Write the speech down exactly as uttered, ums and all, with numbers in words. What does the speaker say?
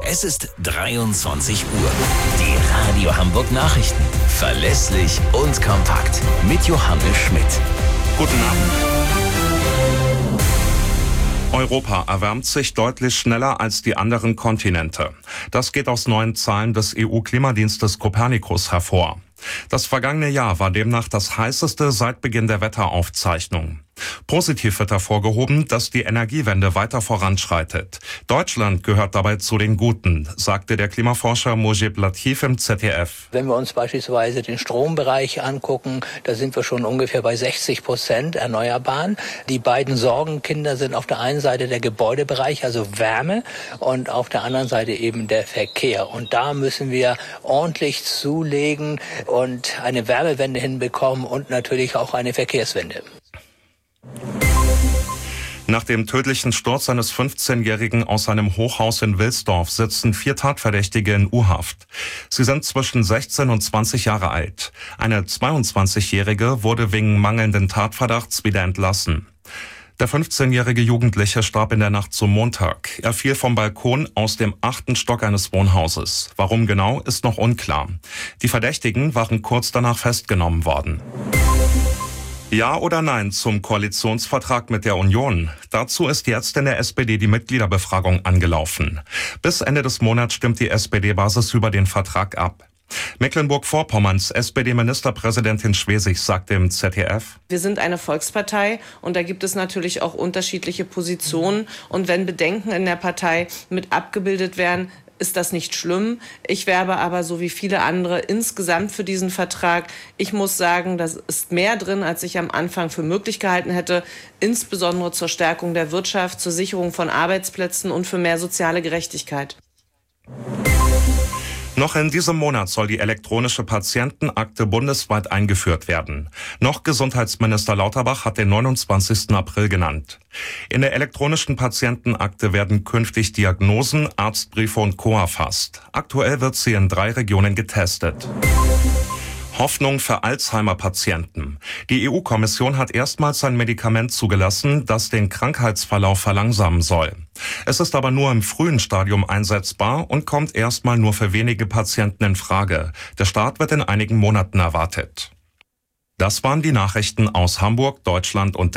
Es ist dreiundzwanzig Uhr. Die Radio Hamburg Nachrichten. Verlässlich und kompakt. Mit Johannes Schmidt. Guten Abend. Europa erwärmt sich deutlich schneller als die anderen Kontinente. Das geht aus neuen Zahlen des E U-Klimadienstes Copernicus hervor. Das vergangene Jahr war demnach das heißeste seit Beginn der Wetteraufzeichnung. Positiv wird hervorgehoben, dass die Energiewende weiter voranschreitet. Deutschland gehört dabei zu den Guten, sagte der Klimaforscher Mojib Latif im Z D F. Wenn wir uns beispielsweise den Strombereich angucken, da sind wir schon ungefähr bei sechzig Prozent Erneuerbaren. Die beiden Sorgenkinder sind auf der einen Seite der Gebäudebereich, also Wärme, und auf der anderen Seite eben der Verkehr. Und da müssen wir ordentlich zulegen und eine Wärmewende hinbekommen und natürlich auch eine Verkehrswende. Nach dem tödlichen Sturz eines fünfzehnjährigen aus einem Hochhaus in Wilsdorf sitzen vier Tatverdächtige in U-Haft. Sie sind zwischen sechzehn und zwanzig Jahre alt. Eine zweiundzwanzigjährige wurde wegen mangelnden Tatverdachts wieder entlassen. Der fünfzehnjährige Jugendliche starb in der Nacht zum Montag. Er fiel vom Balkon aus dem achten Stock eines Wohnhauses. Warum genau, ist noch unklar. Die Verdächtigen waren kurz danach festgenommen worden. Ja oder nein zum Koalitionsvertrag mit der Union? Dazu ist jetzt in der S P D die Mitgliederbefragung angelaufen. Bis Ende des Monats stimmt die S P D-Basis über den Vertrag ab. Mecklenburg-Vorpommerns S P D-Ministerpräsidentin Schwesig sagte im Z D F: Wir sind eine Volkspartei und da gibt es natürlich auch unterschiedliche Positionen. Und wenn Bedenken in der Partei mit abgebildet werden, ist das nicht schlimm. Ich werbe aber so wie viele andere insgesamt für diesen Vertrag. Ich muss sagen, da ist mehr drin, als ich am Anfang für möglich gehalten hätte, insbesondere zur Stärkung der Wirtschaft, zur Sicherung von Arbeitsplätzen und für mehr soziale Gerechtigkeit. Noch in diesem Monat soll die elektronische Patientenakte bundesweit eingeführt werden. Noch Gesundheitsminister Lauterbach hat den neunundzwanzigsten April genannt. In der elektronischen Patientenakte werden künftig Diagnosen, Arztbriefe und Co. erfasst. Aktuell wird sie in drei Regionen getestet. Hoffnung für Alzheimer-Patienten. Die E U-Kommission hat erstmals ein Medikament zugelassen, das den Krankheitsverlauf verlangsamen soll. Es ist aber nur im frühen Stadium einsetzbar und kommt erstmal nur für wenige Patienten in Frage. Der Start wird in einigen Monaten erwartet. Das waren die Nachrichten aus Hamburg, Deutschland und